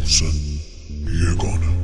محسن یگانه.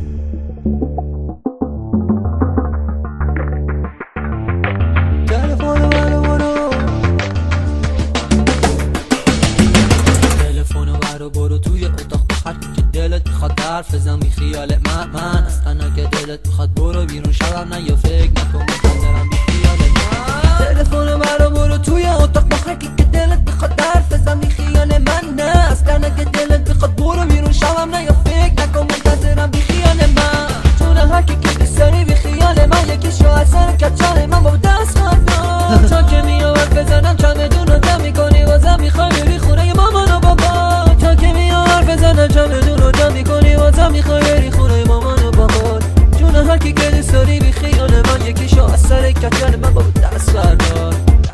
تلفن رو برو توی اتاق بخر که دلت میخواد حرف بزن بی خیال من اصلا که دلت میخواد برو بیرون شبم نه یا فکر نکن منتظرم بی خیال من. تلفن رو برو توی اتاق بخر که دلت میخواد حرف بزن بی خیال من نه اصلا که دلت میخواد برو بیرون شبم نه یا فکر نکن منتظرم بی خیال من. چون هر کی که دوست داری بی خیال من یکیش رو اثر کچل من با دست خواهد تا که میاد بزنم چمدون رو جمع میکنی واسم میخوای بری خونه مامان و بابا تا که میاد بزنم چمدون رو جمع میکنی واسم میخوای بری خونه مامان و بابا. جون هر کی که دوست داری بی خیال من یکیشو از سر کچل من با دست بردار.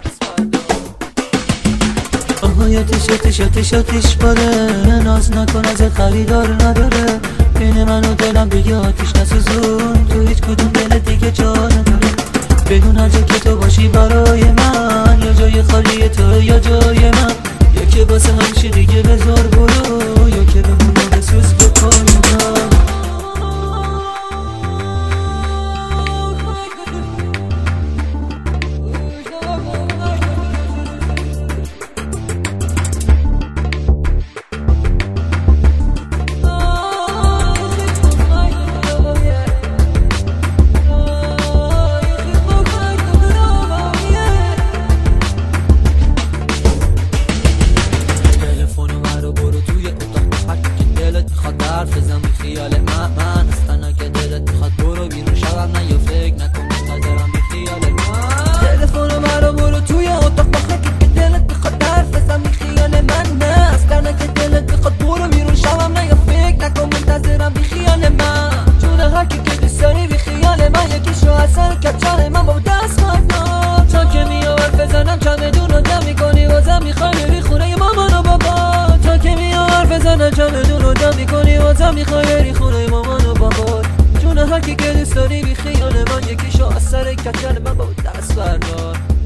آتیش باره ناز نکن از خریدار نداره بین من و دلم دیگه آتیش نسوزون تو هیچ کدوم دل دیگه جا نداره. بدون هر جا که تو باشی برای من یا جای خالی تو یا جای من یکی واسه همیشه دیگه بذار برو یا که بمونو بسوز بکن حرف بزن بی خیال من اصلا که دلت میخواد برو بیرون شبم نه یا فکر نکن منتظرم بی خیال من. تلفن رو برو توی اتاق بخر که دلت میخواد حرف بزن بی خیال من نه اصلا که دلت میخواد برو بیرون شبم نه یا فکر نکن منتظرم بی خیال من. چون هر کی که دوست داری بی خیال من یکیشو اثر کچل من با دست خواهد تا که میاد بزنم چمدون رو جمع میکنی واسم میخوای بری خونه مامان و بابا تا که میاد بزنم چمدون رو جمع میکنی واسم میخوای بری خونه مامان و بابا. جون هر کی که دوست داری بی خیال من یکیشو از سر کچل من با دست بردار.